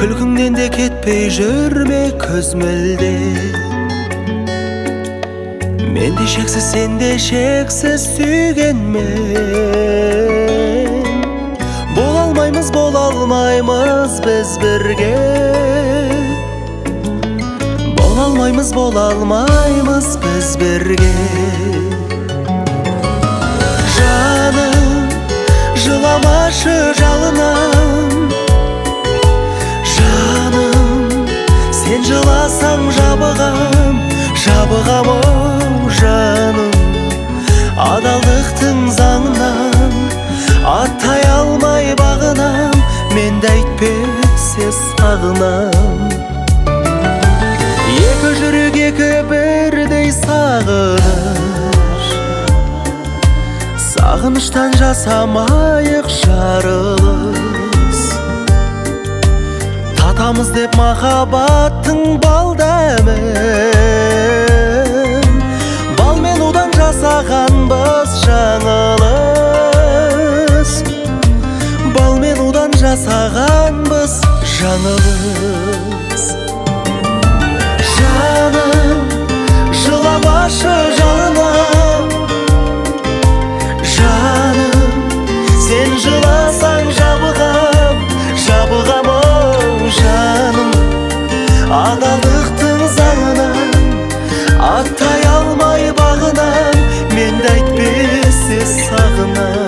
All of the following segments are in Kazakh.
Күлкіңнен де кетпей жүрме көз мөлде. Мен де шексіз, сен де шексіз сүйгенмен. Бола алмаймыз біз бірге. Бола алмаймыз біз бірге. Жаным, жыламашы жалынам. Жаным, сен жыласаң жабығам, оу жаным. Адалдықтың заңынан аттай алмай бағынам, мен де әйтпесе сағынам. Екі жүрек екі бірдей сағыныш, сағыныштан жасамайық жарылыс. Татамыз деп махаббаттың бал дәмін, бал мен удан жасағанбыз жаңылыс. Бал мен удан жасағанбыз жаңылыс. Жаным, жыламашы жалынам. Жаным, сен жыласаң жабығам, оу жаным. Адалдықтың заңынан аттай алмай бағынам, мен де әйтпесе сағынам.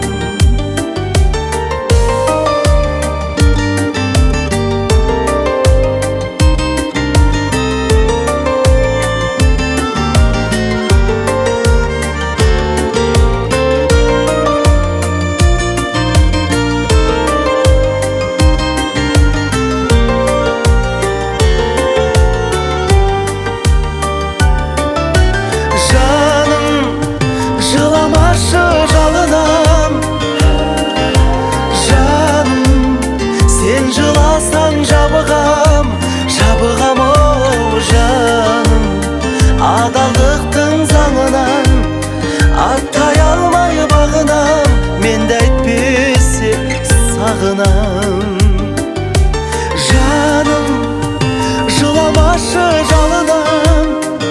Жалынам. Жаным, сен жыласаң жабығам, оу жаным. Адалдықтың заңынан аттай алмай бағынам, мен де әйтпесе сағынам. Жаным, жыламашы жалынам.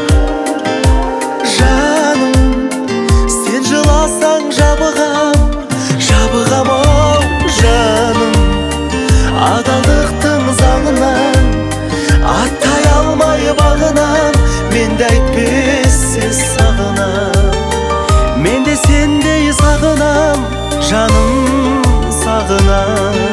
Жабығам, оу жаным. Адалдықтың заңынан аттай алмай бағынам, мен де әйтпесе сағынам. Мен де сендей сағынам, жаным, сағынам.